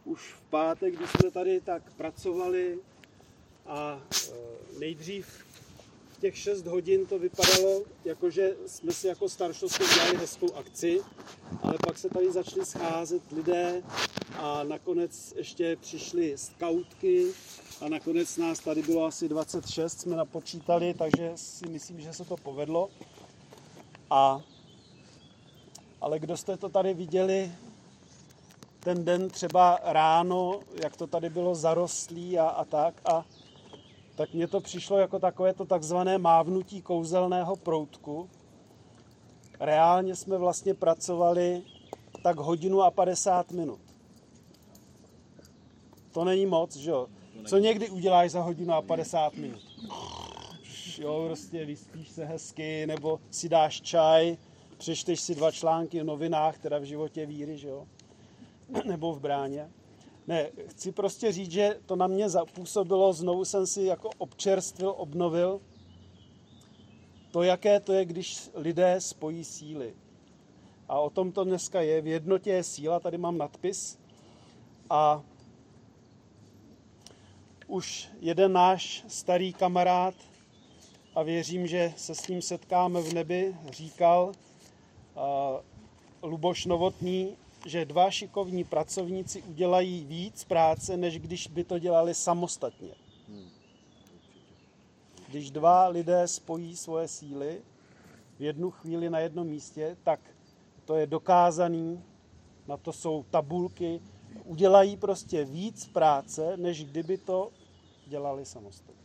už v pátek, když jsme tady tak pracovali a nejdřív v těch 6 hodin to vypadalo, jakože jsme si jako staršovstvo dělali hezkou akci, ale pak se tady začali scházet lidé a nakonec ještě přišly skautky a nakonec nás tady bylo asi 26, jsme napočítali, takže si myslím, že se to povedlo. Ale kdo jste to tady viděli ten den třeba ráno, jak to tady bylo zarostlý tak mně to přišlo jako takové to takzvané mávnutí kouzelného proutku. Reálně jsme vlastně pracovali tak 1:50 minut. To není moc, že jo? Co někdy uděláš za 1:50 minut? Jo, prostě vyspíš se hezky, nebo si dáš čaj, přečteš si 2 články v novinách, teda v životě víry, že jo? Nebo v bráně. Ne, chci prostě říct, že to na mě zapůsobilo, znovu jsem si jako občerstvil, obnovil to, jaké to je, když lidé spojí síly. A o tom to dneska je. V jednotě je síla, tady mám nadpis. A už jeden náš starý kamarád, a věřím, že se s ním setkáme v nebi, říkal Luboš Novotný, že 2 šikovní pracovníci udělají víc práce, než když by to dělali samostatně. Když 2 lidé spojí svoje síly v jednu chvíli na jednom místě, tak to je dokázaný, na to jsou tabulky, udělají prostě víc práce, než kdyby to dělali samostatně.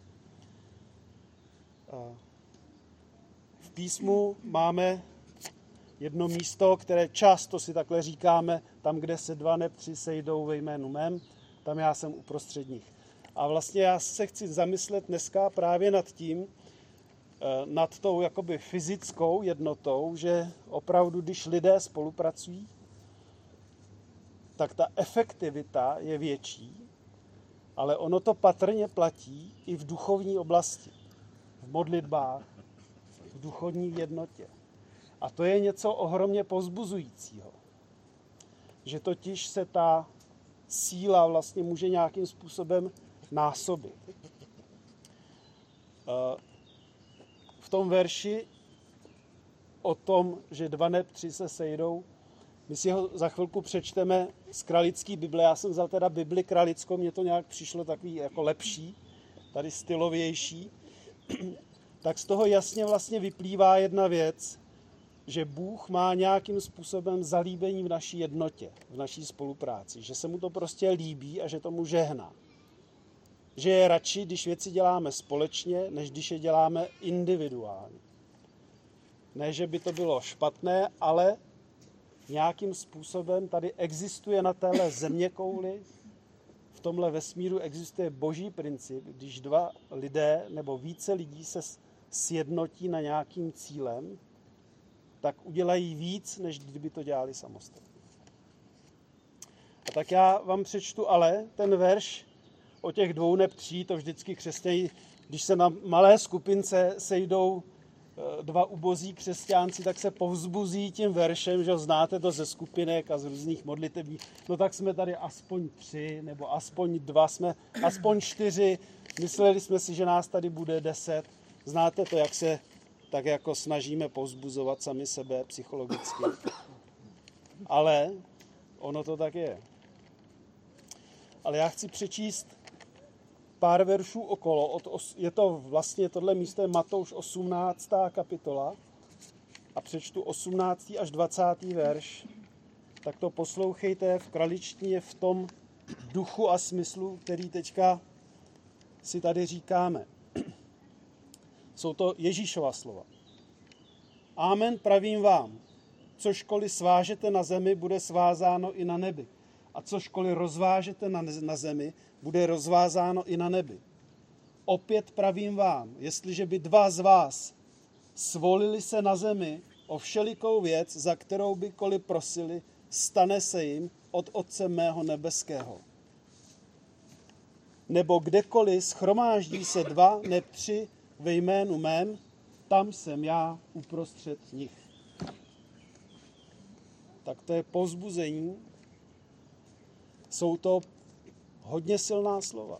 V písmu máme jedno místo, které často si takhle říkáme, tam, kde se 2 nebo 3 sejdou ve jménu mém, tam já jsem uprostřed nich. A vlastně já se chci zamyslet dneska právě nad tím, nad tou jakoby fyzickou jednotou, že opravdu, když lidé spolupracují, tak ta efektivita je větší, ale ono to patrně platí i v duchovní oblasti, v modlitbách, v duchovní jednotě. A to je něco ohromně povzbuzujícího. Že totiž se ta síla vlastně může nějakým způsobem násobit. V tom verši o tom, že 2 nebo 3 se sejdou, my si ho za chvilku přečteme z kralické Bible. Já jsem vzal teda Bibli kralickou, mně to nějak přišlo takový jako lepší, tady stylovější. Tak z toho jasně vlastně vyplývá jedna věc, že Bůh má nějakým způsobem zalíbení v naší jednotě, v naší spolupráci. Že se mu to prostě líbí a že tomu žehná. Že je radši, když věci děláme společně, než když je děláme individuálně. Ne, že by to bylo špatné, ale nějakým způsobem tady existuje na téhle zeměkouli, v tomhle vesmíru existuje boží princip, když 2 lidé nebo více lidí se sjednotí na nějakým cílem, tak udělají víc, než kdyby to dělali samostatně. A tak já vám přečtu ale ten verš o těch 2 nebo 3, to vždycky křesťané, když se na malé skupince sejdou 2 ubozí křesťánci, tak se povzbuzí tím veršem, že znáte to ze skupinek a z různých modlitebí. No tak jsme tady aspoň 3, nebo aspoň 2, jsme aspoň 4. Mysleli jsme si, že nás tady bude 10. Znáte to, jak se tak jako snažíme povzbuzovat sami sebe psychologicky. Ale ono to tak je. Ale já chci přečíst pár veršů okolo. Je to vlastně, tohle místo je Matouš 18. kapitola a přečtu 18. až 20. verš. Tak to poslouchejte v kraličtině v tom duchu a smyslu, který teďka si tady říkáme. Jsou to Ježíšova slova. Amen, pravím vám, cožkoliv svážete na zemi, bude svázáno i na nebi. A cožkoliv rozvážete na zemi, bude rozvázáno i na nebi. Opět pravím vám, jestliže by 2 z vás svolili se na zemi o všelikou věc, za kterou bykoliv prosili, stane se jim od Otce mého nebeského. Nebo kdekoliv shromáždí se 2 nebo 3 ve jménu mém, tam jsem já uprostřed nich. Tak to je povzbuzení. jsou to hodně silná slova.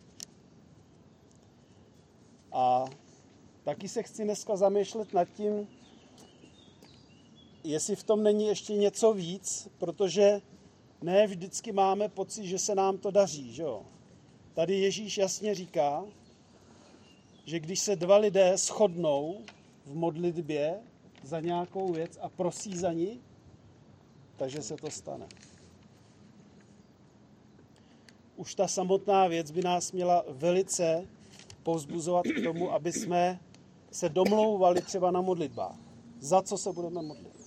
A taky se chci dneska zamýšlet nad tím, jestli v tom není ještě něco víc, protože ne vždycky máme pocit, že se nám to daří. Že jo? Tady Ježíš jasně říká, že když se dva lidé shodnou v modlitbě za nějakou věc a prosí za ní, takže se to stane. Už ta samotná věc by nás měla velice povzbuzovat k tomu, aby jsme se domlouvali třeba na modlitbách. Za co se budeme modlit?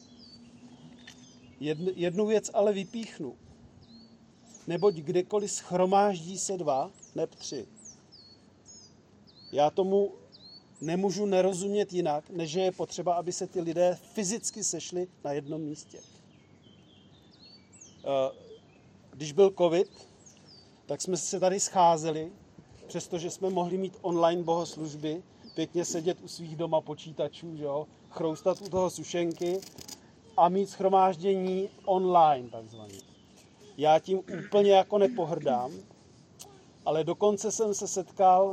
Jednu věc ale vypíchnu. Neboť kdekoliv shromáždí se dva, neb tři. Já tomu nemůžu nerozumět jinak, než že je potřeba, aby se ty lidé fyzicky sešli na jednom místě. Když byl covid, tak jsme se tady scházeli, přestože jsme mohli mít online bohoslužby, pěkně sedět u svých doma počítačů, že jo, chroustat u toho sušenky a mít shromáždění online takzvaně. Já tím úplně jako nepohrdám, ale dokonce jsem se setkal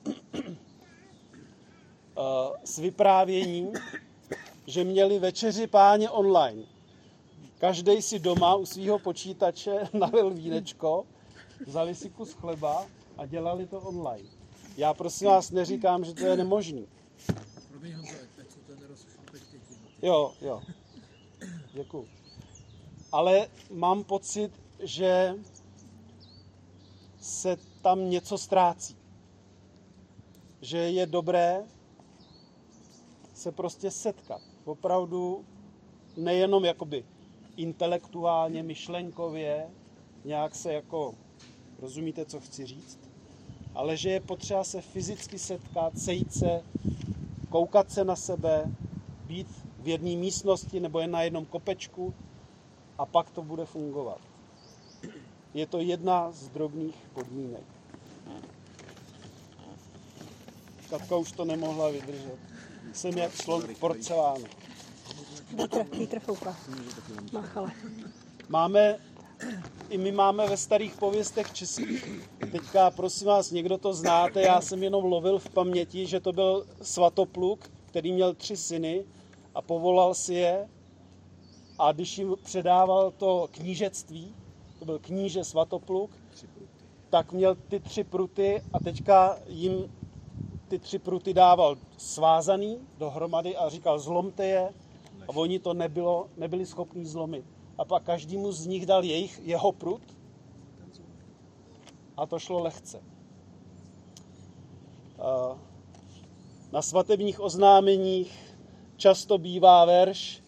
s vyprávěním, že měli večeři Páně online. Každej si doma u svého počítače nalil vínečko, vzali si kus chleba a dělali to online. Já prosím vás neříkám, že to je nemožný. Jo. Děkuju. Ale mám pocit, že se tam něco ztrácí. Že je dobré se prostě setkat. Opravdu nejenom jakoby intelektuálně, myšlenkově, nějak se jako, rozumíte, co chci říct, ale že je potřeba se fyzicky setkat, sejít se, koukat se na sebe, být v jedné místnosti nebo jen na jednom kopečku a pak to bude fungovat. Je to jedna z drobných podmínek. Katka už to nemohla vydržet. Jsem jak slon porcelánu. Vítr fouká. Máchale. I my máme ve starých pověstech českých. Teďka, prosím vás, někdo to znáte, já jsem jenom lovil v paměti, že to byl Svatopluk, který měl 3 syny a povolal si je a když jim předával to knížectví, to byl kníže Svatopluk, tak měl ty 3 pruty a teďka jim ty 3 pruty dával svázaný dohromady a říkal zlomte je a oni to nebyli schopni zlomit. A pak každému z nich dal jeho prut a to šlo lehce. Na svatebních oznámeních často bývá verš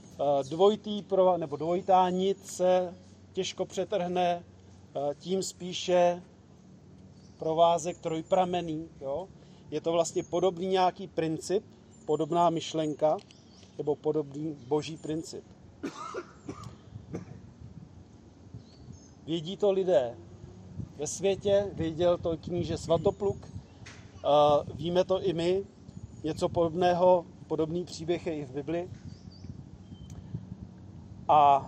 dvojitá nit se těžko přetrhne, tím spíše provázek trojpramenný. Jo? Je to vlastně podobný nějaký princip, podobná myšlenka nebo podobný boží princip. Vědí to lidé ve světě, věděl to kníže Svatopluk, víme to i my, něco podobného, podobný příběh je i v Bibli. A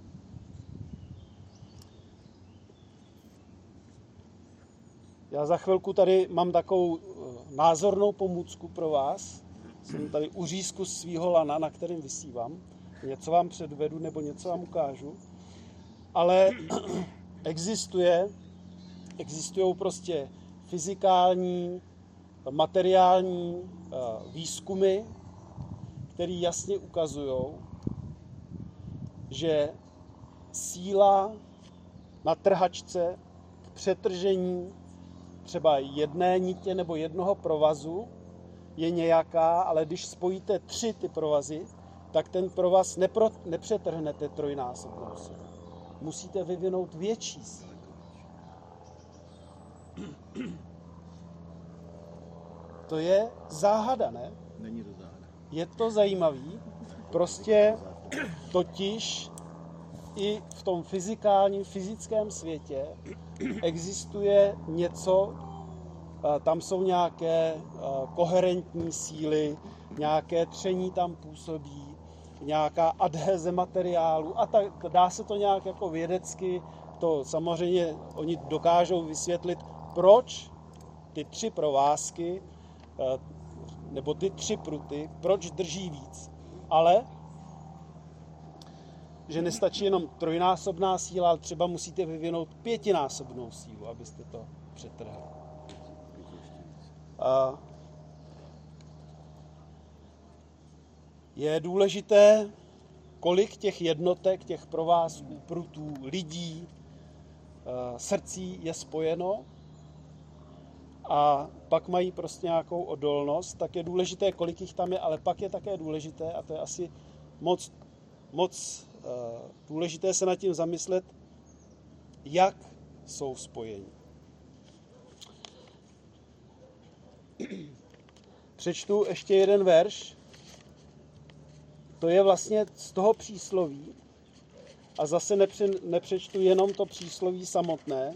já za chvilku tady mám takovou názornou pomůcku pro vás. Jsem tady u řízku svýho lana, na kterém vysívám. Něco vám předvedu nebo něco vám ukážu. Ale existují prostě fyzikální, materiální výzkumy, které jasně ukazují, že síla na trhačce k přetržení třeba jedné nitě nebo jednoho provazu je nějaká, ale když spojíte 3 ty provazy, tak ten provaz nepřetrhnete trojnásobnou sílu. Musíte vyvinout větší sílu. To je záhada, ne? Není to záhada. Je to zajímavý. Prostě totiž i v tom fyzickém světě existuje něco, tam jsou nějaké koherentní síly, nějaké tření tam působí, nějaká adheze materiálu a tak dá se to nějak jako vědecky to samozřejmě oni dokážou vysvětlit, proč ty 3 provázky, nebo ty 3 pruty, proč drží víc. Ale že nestačí jenom 3násobná síla, ale třeba musíte vyvinout 5násobnou sílu, abyste to přetrhli. Je důležité, kolik těch jednotek, těch provázků, prutů, lidí, srdcí je spojeno a pak mají prostě nějakou odolnost, tak je důležité, kolik jich tam je, ale pak je také důležité, a to je asi moc důležité se nad tím zamyslet, jak jsou spojeni. Přečtu ještě jeden verš. To je vlastně z toho přísloví. A zase nepřečtu jenom to přísloví samotné.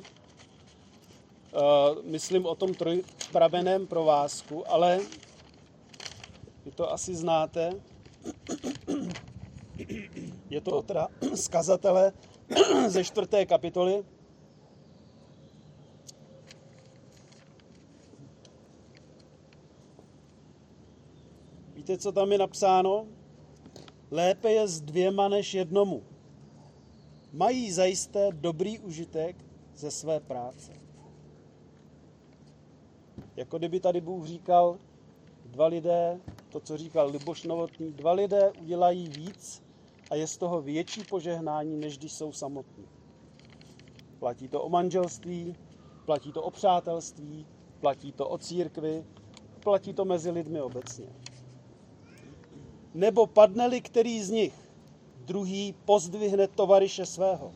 Myslím o tom trojpramenném provázku, ale vy to asi znáte. Je to od zkazatele ze 4. kapitoly. Víte, co tam je napsáno? Lépe je s 2 než 1. Mají zajisté dobrý užitek ze své práce. Jako kdyby tady Bůh říkal, 2 lidé, to, co říkal Liboš Novotný, 2 lidé udělají víc a je z toho větší požehnání, než když jsou samotní. Platí to o manželství, platí to o přátelství, platí to o církvi, platí to mezi lidmi obecně. Nebo padne-li který z nich, druhý pozdvihne tovaryše svého.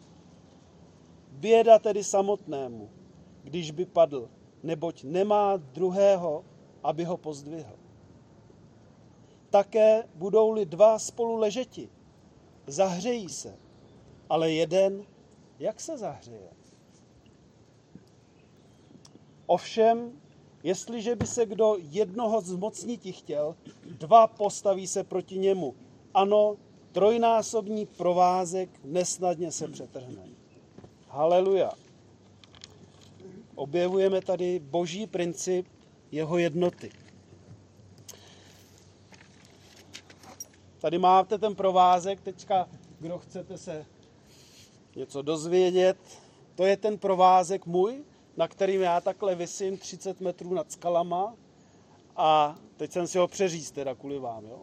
Běda tedy samotnému, když by padl, neboť nemá druhého, aby ho pozdvihl. Také budou-li 2 spolu ležeti, zahřejí se, ale jeden, jak se zahřeje? Ovšem, jestliže by se kdo jednoho zmocniti chtěl, 2 postaví se proti němu. Ano, 3násobný provázek nesnadně se přetrhne. Haleluja. Objevujeme tady boží princip jeho jednoty. Tady máte ten provázek, teďka, kdo chcete se něco dozvědět, to je ten provázek můj, na kterým já takhle visím 30 metrů nad skalama a teď jsem si ho přeřízt teda kvůli vám, jo.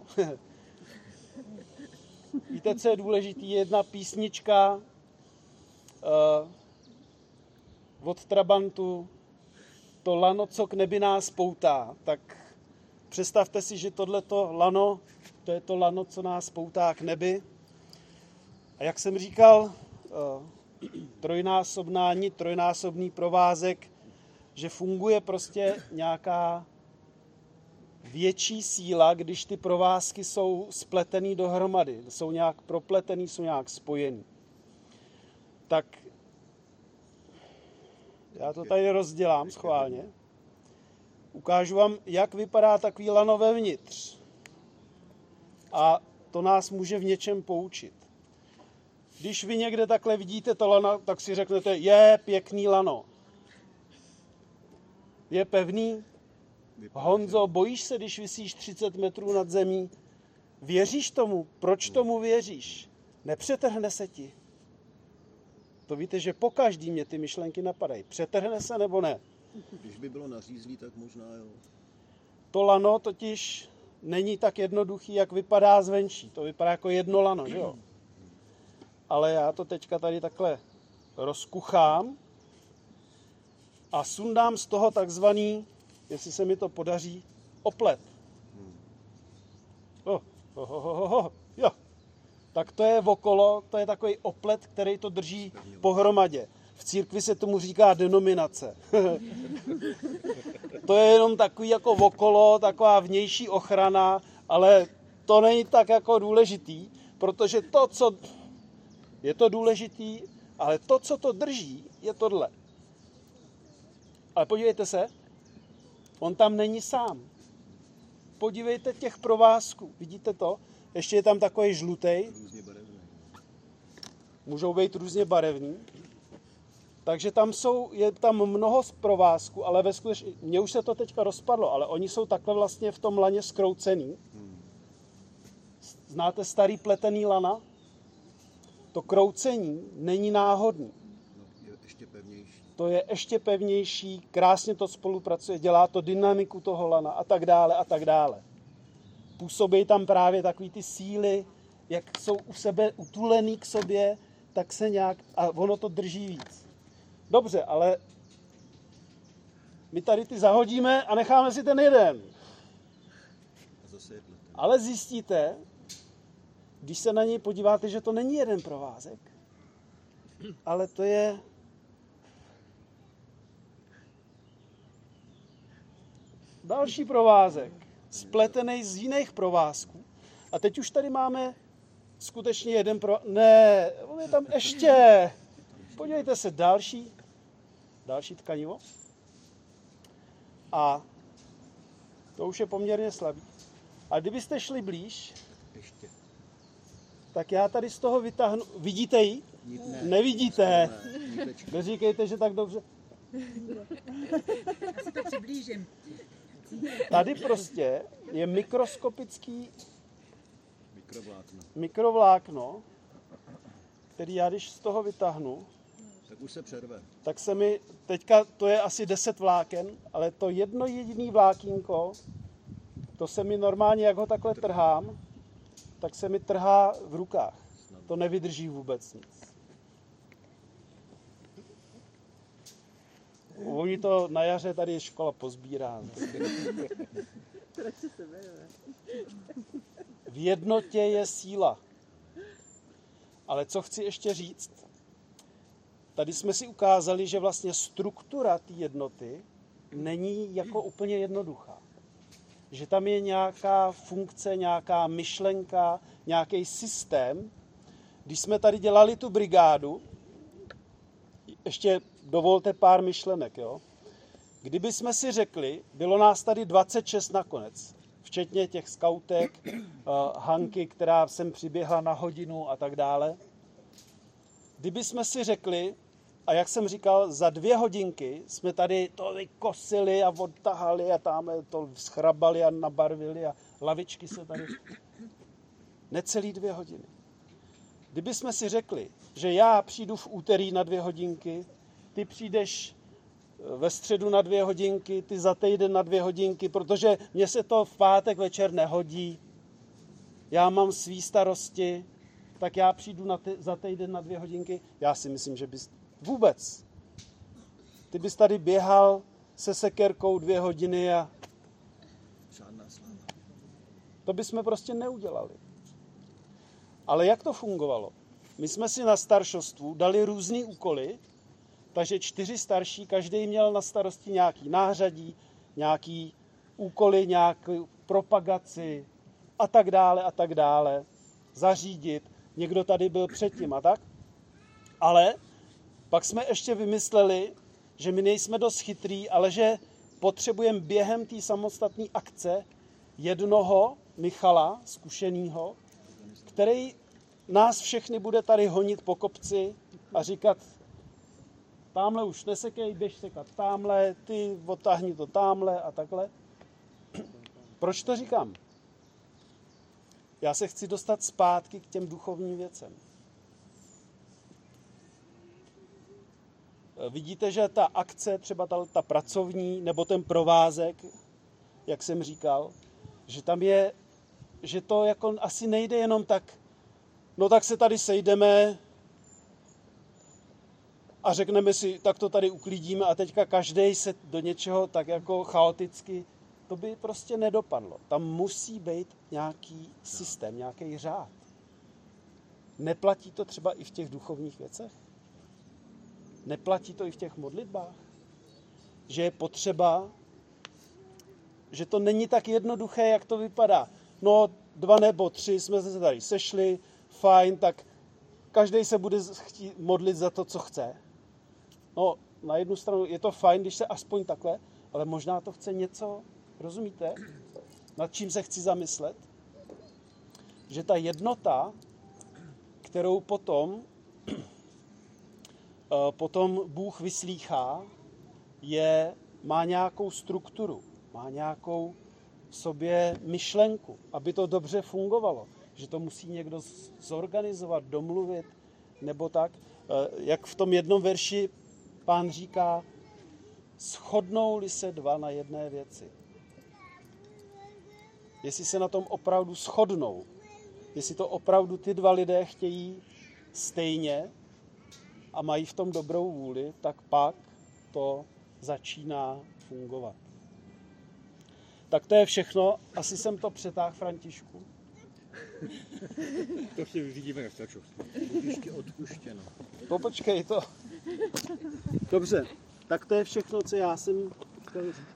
Víte, co je důležitý? Jedna písnička od Trabantu, to lano, co k nebi nás poutá, tak představte si, že tohleto lano, to je to lano, co nás poutá k nebi. A jak jsem říkal, trojnásobný provázek, že funguje prostě nějaká větší síla, když ty provázky jsou spletený dohromady, jsou nějak propletený, jsou nějak spojený. Tak já to tady rozdělám schválně. Ukážu vám, jak vypadá takový lano vevnitř. A to nás může v něčem poučit. Když vy někde takhle vidíte to lano, tak si řeknete, je pěkný lano. Je pevný? Honzo, bojíš se, když visíš 30 metrů nad zemí? Věříš tomu? Proč tomu věříš? Nepřetrhne se ti? To víte, že pokaždý mě ty myšlenky napadají. Přetrhne se nebo ne? Když by bylo nařízlý, tak možná jo. To lano totiž není tak jednoduchý, jak vypadá zvenčí. To vypadá jako jedno lano, že jo? Ale já to teďka tady takhle rozkuchám a sundám z toho takzvaný, jestli se mi to podaří, oplet. Jo. Tak to je okolo, to je takový oplet, který to drží pohromadě. V církvi se tomu říká denominace. To je jenom takový jako okolo, taková vnější ochrana, ale to není tak jako důležitý, protože to, co je to důležitý, ale to, co to drží, je tohle. Ale podívejte se, on tam není sám. Podívejte těch provázků, vidíte to? Ještě je tam takový žlutej. Různě barevný. Můžou být různě barevní. Takže je tam mnoho provázků, ale ve skutečnosti, mně už se to teďka rozpadlo, ale oni jsou takhle vlastně v tom laně zkroucený. Znáte starý pletený lana? To kroucení není náhodný. No, je ještě pevnější. To je ještě pevnější, krásně to spolupracuje, dělá to dynamiku toho lana a tak dále a tak dále. Působí tam právě takový ty síly, jak jsou u sebe utulený k sobě, tak se nějak, a ono to drží víc. Dobře, ale my tady ty zahodíme a necháme si ten jeden. A zase je pletený. Ale zjistíte, když se na něj podíváte, že to není jeden provázek, ale to je další provázek, spletený z jiných provázků. A teď už tady máme skutečně jeden Ne, on je tam ještě. Podívejte se, další tkanivo. A to už je poměrně slabý. A kdybyste šli blíž, Ještě. tak já tady z toho vytáhnu. Vidíte ji? Ne. Nevidíte. Ne, nitečka. Neříkejte, že tak dobře. Já si to přiblížím. Tady prostě je mikroskopický Mikrovlákno. který já když z toho vytáhnu, Tak už se přerve. tak se mi, teďka to je asi 10 vláken, ale to jedno jediný vlákínko, to se mi normálně, jak ho takhle trhám, tak se mi trhá v rukách. To nevydrží vůbec nic. Oni to na jaře tady škola pozbírá. V jednotě je síla. Ale co chci ještě říct, tady jsme si ukázali, že vlastně struktura té jednoty není jako úplně jednoduchá. Že tam je nějaká funkce, nějaká myšlenka, nějaký systém. Když jsme tady dělali tu brigádu, ještě dovolte pár myšlenek, jo. Kdyby jsme si řekli, bylo nás tady 26 nakonec, včetně těch skautek, Hanky, která sem přiběhla na hodinu a tak dále. Kdyby jsme si řekli, a jak jsem říkal, za 2 hodinky jsme tady to vykosili a odtahali a tam to schrabali a nabarvili a lavičky se tady... Necelý 2 hodiny. Kdyby jsme si řekli, že já přijdu v úterý na 2 hodinky, ty přijdeš ve středu na 2 hodinky, ty za týden na 2 hodinky, protože mně se to v pátek večer nehodí, já mám svý starosti, tak já přijdu za týden na 2 hodinky. Já si myslím, že bys vůbec. Ty bys tady běhal se sekerkou 2 hodiny a Žádná sláva. to bychom prostě neudělali. Ale jak to fungovalo? My jsme si na staršostvu dali různý úkoly, takže 4 starší, každý měl na starosti nějaký nářadí, nějaký úkoly, nějakou propagaci a tak dále, zařídit. Někdo tady byl předtím a tak. Ale pak jsme ještě vymysleli, že my nejsme dost chytrý, ale že potřebujeme během té samostatné akce jednoho Michala, zkušenýho, který nás všechny bude tady honit po kopci a říkat, támhle už nesekej, běž sekat támhle, ty odtáhni to támhle a takhle. Proč to říkám? Já se chci dostat zpátky k těm duchovním věcem. Vidíte, že ta akce, třeba ta pracovní, nebo ten provázek, jak jsem říkal, že tam je, že to jako asi nejde jenom tak, no tak se tady sejdeme a řekneme si, tak to tady uklidíme a teďka každej se do něčeho tak jako chaoticky, to by prostě nedopadlo. Tam musí být nějaký systém, nějaký řád. Neplatí to třeba i v těch duchovních věcech? Neplatí to i v těch modlitbách? Že je potřeba, že to není tak jednoduché, jak to vypadá. No 2 nebo 3 jsme se tady sešli, fajn, tak každý se bude chtít modlit za to, co chce. No, na jednu stranu je to fajn, když se aspoň takhle, ale možná to chce něco, rozumíte? Nad čím se chci zamyslet? Že ta jednota, kterou potom potom Bůh vyslýchá, má nějakou strukturu, má nějakou v sobě myšlenku, aby to dobře fungovalo, že to musí někdo zorganizovat, domluvit, nebo tak. Jak v tom jednom verši Pán říká, shodnou-li se dva na jedné věci. Jestli se na tom opravdu shodnou, jestli to opravdu ty dva lidé chtějí stejně a mají v tom dobrou vůli, tak pak to začíná fungovat. Tak to je všechno. Asi jsem to přetáhl, Františku. To si vyřídíme na stačost. Ještě odpuštěno. Počkej to. Dobře, tak to je všechno, co já jsem chtěl říct.